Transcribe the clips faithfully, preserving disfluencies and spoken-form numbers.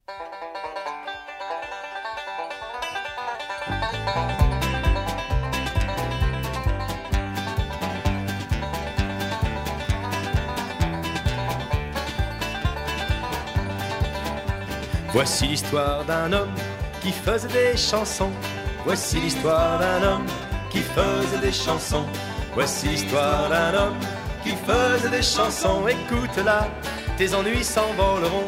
Voici l'histoire d'un homme qui faisait des chansons. Voici l'histoire d'un homme qui faisait des chansons. Voici l'histoire d'un homme qui faisait des chansons. Écoute-la, tes ennuis s'envoleront.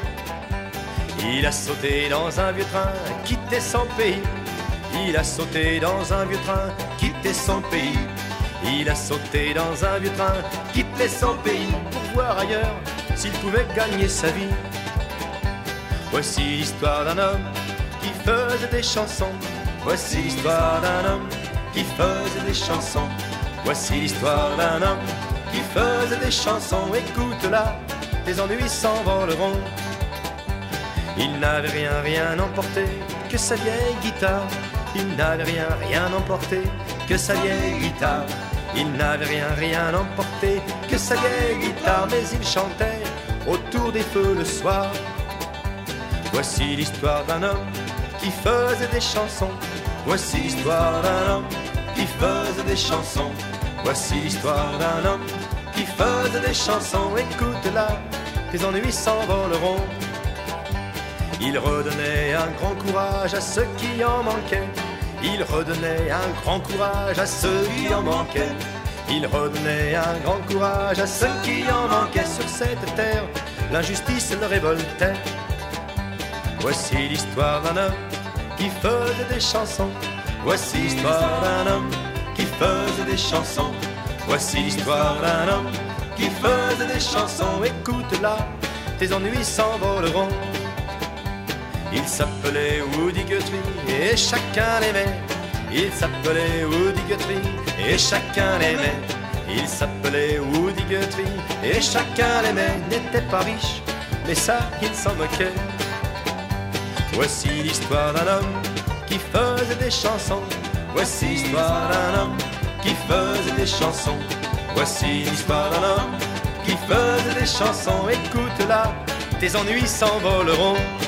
Il a sauté dans un vieux train, quitté son pays. Il a sauté dans un vieux train, quitté son pays. Il a sauté dans un vieux train, quitté son pays pour voir ailleurs s'il pouvait gagner sa vie. Voici l'histoire d'un homme qui faisait des chansons. Voici l'histoire d'un homme qui faisait des chansons. Voici l'histoire d'un homme qui faisait des chansons. Écoute-la, tes ennuis s'envoleront. Il n'avait rien, rien emporté que sa vieille guitare. Il n'avait rien, rien emporté que sa vieille guitare. Il n'avait rien, rien emporté que sa vieille guitare. Mais il chantait autour des feux le soir. Voici l'histoire d'un homme qui faisait des chansons. Voici l'histoire d'un homme qui faisait des chansons. Voici l'histoire d'un homme qui faisait des chansons. Écoute-la, tes ennuis s'envoleront. Il redonnait un grand courage à ceux qui en manquaient. Il redonnait un grand courage à ceux qui en manquaient. Il redonnait un grand courage à ceux qui en manquaient. Sur cette terre, l'injustice le révoltait. Voici l'histoire d'un homme qui faisait des chansons. Voici l'histoire d'un homme qui faisait des chansons. Voici l'histoire d'un homme qui faisait des chansons. Écoute-la, tes ennuis s'envoleront. Il s'appelait Woody Guthrie et chacun l'aimait. Il s'appelait Woody Guthrie et chacun l'aimait. Il s'appelait Woody Guthrie et chacun l'aimait. N'était pas riche, mais ça, il s'en moquait. Voici l'histoire d'un homme qui faisait des chansons. Voici l'histoire d'un homme qui faisait des chansons. Voici l'histoire d'un homme qui faisait des chansons. Écoute-la, tes ennuis s'envoleront.